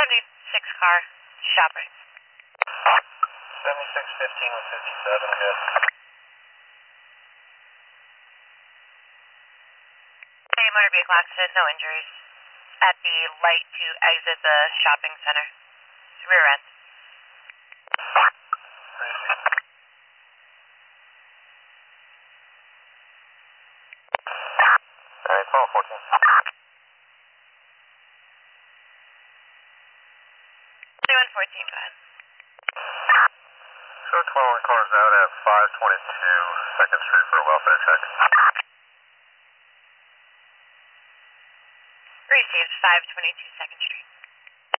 76 car, shopping. 7615 with 57, good. A motor vehicle accident, no injuries. At the light to exit the shopping center. Rear end. Alright, 1214. 3114, go ahead. Show 12 cars out at 522 2nd Street for a welfare check. Received 522 2nd Street.